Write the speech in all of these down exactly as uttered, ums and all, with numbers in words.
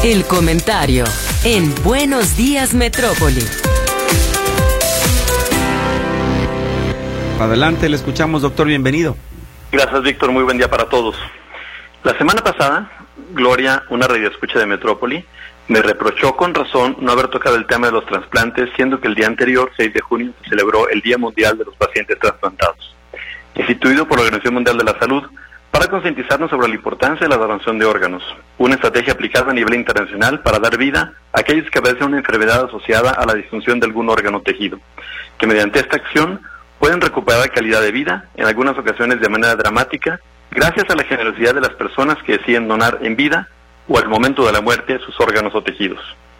El comentario en Buenos Días Metrópoli. Adelante, le escuchamos, doctor, bienvenido. Gracias, Víctor, muy buen día para todos. La semana pasada, Gloria, una radioescucha de Metrópoli, me reprochó con razón no haber tocado el tema de los trasplantes, siendo que el día anterior, seis de junio, se celebró el Día Mundial de los Pacientes Trasplantados, instituido por la Organización Mundial de la Salud, para concientizarnos sobre la importancia de la donación de órganos, una estrategia aplicada a nivel internacional para dar vida a aquellos que padecen una enfermedad asociada a la disfunción de algún órgano o tejido, que mediante esta acción pueden recuperar calidad de vida, en algunas ocasiones de manera dramática, gracias a la generosidad de las personas que deciden donar en vida o al momento de la muerte sus órganos o tejidos.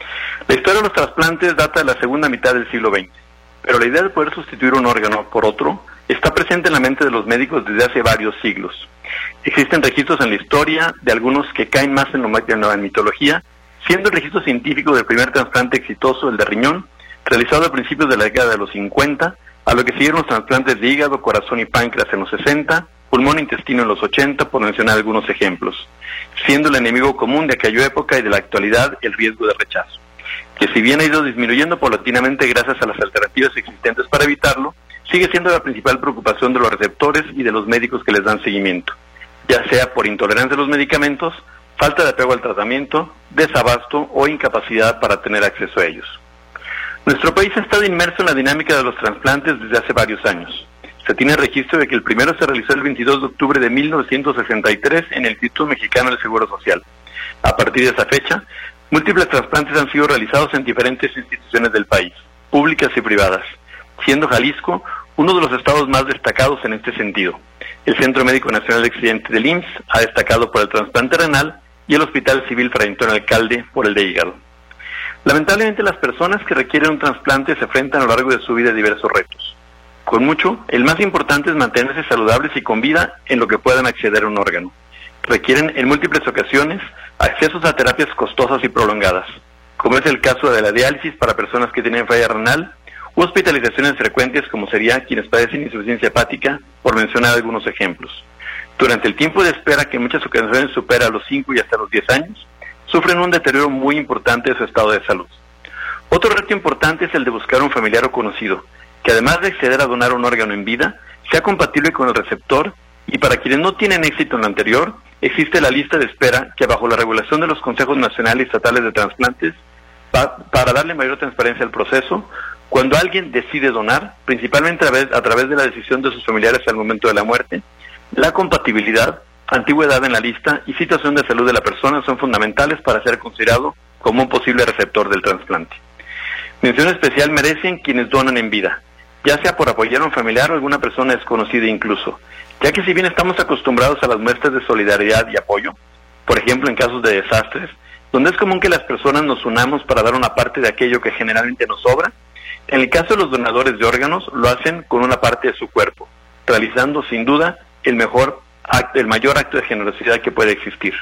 La historia de los trasplantes data de la segunda mitad del siglo veinte, pero la idea de poder sustituir un órgano por otro está presente en la mente de los médicos desde hace varios siglos. Existen registros en la historia de algunos que caen más en, lo, en la mitología, siendo el registro científico del primer trasplante exitoso, el de riñón, realizado a principios de la década de los cincuenta, a lo que siguieron los trasplantes de hígado, corazón y páncreas en los sesenta, pulmón e intestino en los ochenta, por mencionar algunos ejemplos, siendo el enemigo común de aquella época y de la actualidad el riesgo de rechazo, que si bien ha ido disminuyendo paulatinamente gracias a las alternativas existentes para evitarlo, sigue siendo la principal preocupación de los receptores y de los médicos que les dan seguimiento, ya sea por intolerancia a los medicamentos, falta de apego al tratamiento, desabasto o incapacidad para tener acceso a ellos. Nuestro país ha estado inmerso en la dinámica de los trasplantes desde hace varios años. Se tiene registro de que el primero se realizó el veintidós de octubre de mil novecientos sesenta y tres en el Instituto Mexicano del Seguro Social. A partir de esa fecha, múltiples trasplantes han sido realizados en diferentes instituciones del país, públicas y privadas, siendo Jalisco uno de los estados más destacados en este sentido. El Centro Médico Nacional de Accidentes del I M S S ha destacado por el trasplante renal y el Hospital Civil Fray Antonio Alcalde por el de hígado. Lamentablemente, las personas que requieren un trasplante se enfrentan a lo largo de su vida a diversos retos. Con mucho, el más importante es mantenerse saludables y con vida en lo que puedan acceder a un órgano. Requieren en múltiples ocasiones accesos a terapias costosas y prolongadas, como es el caso de la diálisis para personas que tienen falla renal, u hospitalizaciones frecuentes como sería quienes padecen insuficiencia hepática, por mencionar algunos ejemplos. Durante el tiempo de espera, que en muchas ocasiones supera los cinco y hasta los diez años, sufren un deterioro muy importante de su estado de salud. Otro reto importante es el de buscar un familiar o conocido, que además de acceder a donar un órgano en vida, sea compatible con el receptor, y para quienes no tienen éxito en lo anterior, existe la lista de espera que bajo la regulación de los consejos nacionales y estatales de trasplantes, pa para darle mayor transparencia al proceso, cuando alguien decide donar, principalmente a través, a través de la decisión de sus familiares al momento de la muerte, la compatibilidad, antigüedad en la lista y situación de salud de la persona son fundamentales para ser considerado como un posible receptor del trasplante. Mención especial merecen quienes donan en vida, ya sea por apoyar a un familiar o alguna persona desconocida incluso, ya que si bien estamos acostumbrados a las muestras de solidaridad y apoyo, por ejemplo en casos de desastres, donde es común que las personas nos unamos para dar una parte de aquello que generalmente nos sobra, en el caso de los donadores de órganos lo hacen con una parte de su cuerpo, realizando sin duda el mejor acto, el mayor acto de generosidad que puede existir.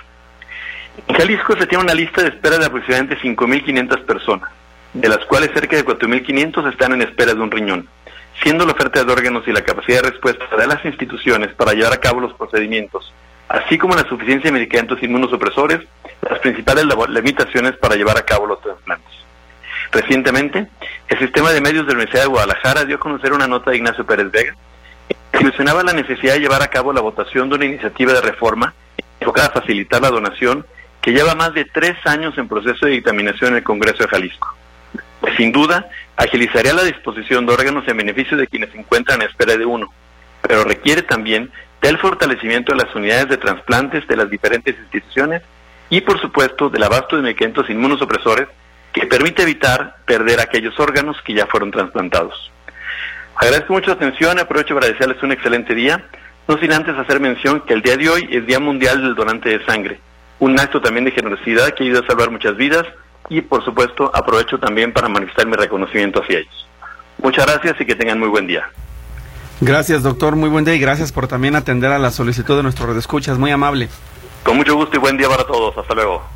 En Jalisco se tiene una lista de espera de aproximadamente cinco mil quinientas personas, de las cuales cerca de cuatro mil quinientos están en espera de un riñón, siendo la oferta de órganos y la capacidad de respuesta de las instituciones para llevar a cabo los procedimientos, así como la suficiencia de medicamentos inmunosupresores, las principales limitaciones para llevar a cabo los trasplantes. Recientemente, el sistema de medios de la Universidad de Guadalajara dio a conocer una nota de Ignacio Pérez Vega, que mencionaba la necesidad de llevar a cabo la votación de una iniciativa de reforma enfocada a facilitar la donación, que lleva más de tres años en proceso de dictaminación en el Congreso de Jalisco. Sin duda, agilizaría la disposición de órganos en beneficio de quienes se encuentran en espera de uno, pero requiere también del fortalecimiento de las unidades de trasplantes de las diferentes instituciones y, por supuesto, del abasto de medicamentos inmunosupresores que permite evitar perder aquellos órganos que ya fueron trasplantados. Agradezco mucho la atención y aprovecho para desearles un excelente día, no sin antes hacer mención que el día de hoy es Día Mundial del Donante de Sangre, un acto también de generosidad que ayuda a salvar muchas vidas y, por supuesto, aprovecho también para manifestar mi reconocimiento hacia ellos. Muchas gracias y que tengan muy buen día. Gracias, doctor, muy buen día y gracias por también atender a la solicitud de nuestros radioescuchas, muy amable. Con mucho gusto y buen día para todos, hasta luego.